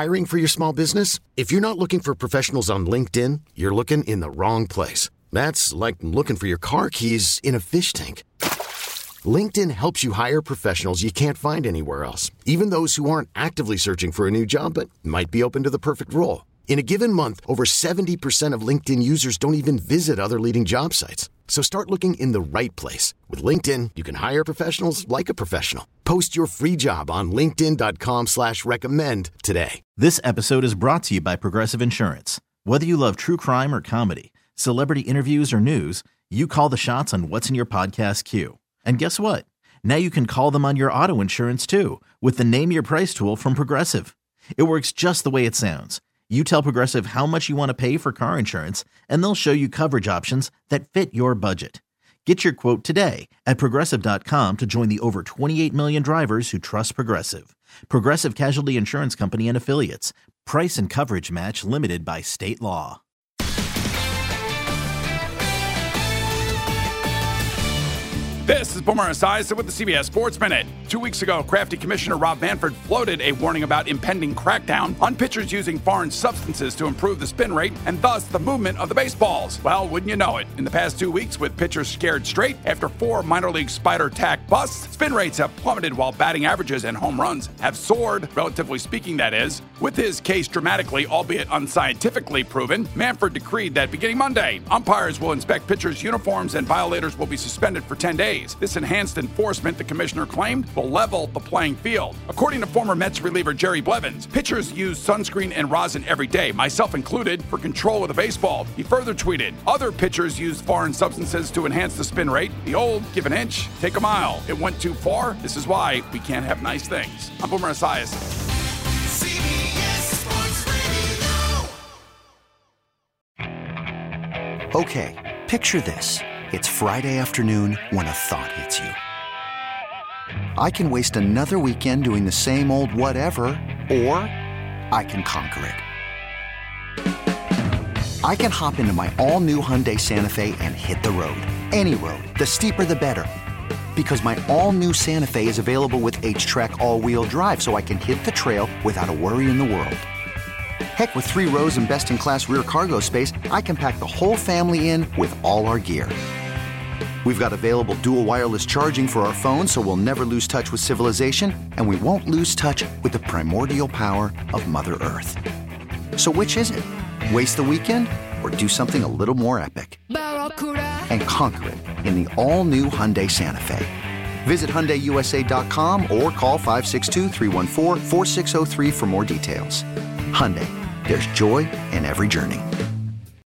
Hiring for your small business? If you're not looking for professionals on LinkedIn, you're looking in the wrong place. That's like looking for your car keys in a fish tank. LinkedIn helps you hire professionals you can't find anywhere else, even those who aren't actively searching for a new job but might be open to the perfect role. In a given month, over 70% of LinkedIn users don't even visit other leading job sites. So start looking in the right place. With LinkedIn, you can hire professionals like a professional. Post your free job on linkedin.com/recommend today. This episode is brought to you by Progressive Insurance. Whether you love true crime or comedy, celebrity interviews or news, you call the shots on what's in your podcast queue. And guess what? Now you can call them on your auto insurance too with the Name Your Price tool from Progressive. It works just the way it sounds. You tell Progressive how much you want to pay for car insurance, and they'll show you coverage options that fit your budget. Get your quote today at Progressive.com to join the over 28 million drivers who trust Progressive. Progressive Casualty Insurance Company and Affiliates. Price and coverage match limited by state law. This is Boomer Esiason with the CBS Sports Minute. 2 weeks ago, crafty Commissioner Rob Manfred floated a warning about impending crackdown on pitchers using foreign substances to improve the spin rate and thus the movement of the baseballs. Well, wouldn't you know it? In the past 2 weeks, with pitchers scared straight after 4 minor league spider tack busts, spin rates have plummeted while batting averages and home runs have soared, relatively speaking, that is. With his case dramatically, albeit unscientifically proven, Manfred decreed that beginning Monday, umpires will inspect pitchers' uniforms and violators will be suspended for 10 days. This enhanced enforcement, the commissioner claimed, will level the playing field. According to former Mets reliever Jerry Blevins, pitchers use sunscreen and rosin every day, myself included, for control of the baseball. He further tweeted, other pitchers use foreign substances to enhance the spin rate. The old, give an inch, take a mile. It went too far. This is why we can't have nice things. I'm Boomer Esiason. Okay, picture this. It's Friday afternoon when a thought hits you. I can waste another weekend doing the same old whatever, or I can conquer it. I can hop into my all-new Hyundai Santa Fe and hit the road. Any road. The steeper, the better. Because my all-new Santa Fe is available with H-Track all-wheel drive, so I can hit the trail without a worry in the world. Heck, with 3 rows and best-in-class rear cargo space, I can pack the whole family in with all our gear. We've got available dual wireless charging for our phones, so we'll never lose touch with civilization, and we won't lose touch with the primordial power of Mother Earth. So which is it? Waste the weekend or do something a little more epic? And conquer it in the all-new Hyundai Santa Fe. Visit HyundaiUSA.com or call 562-314-4603 for more details. Hyundai, there's joy in every journey.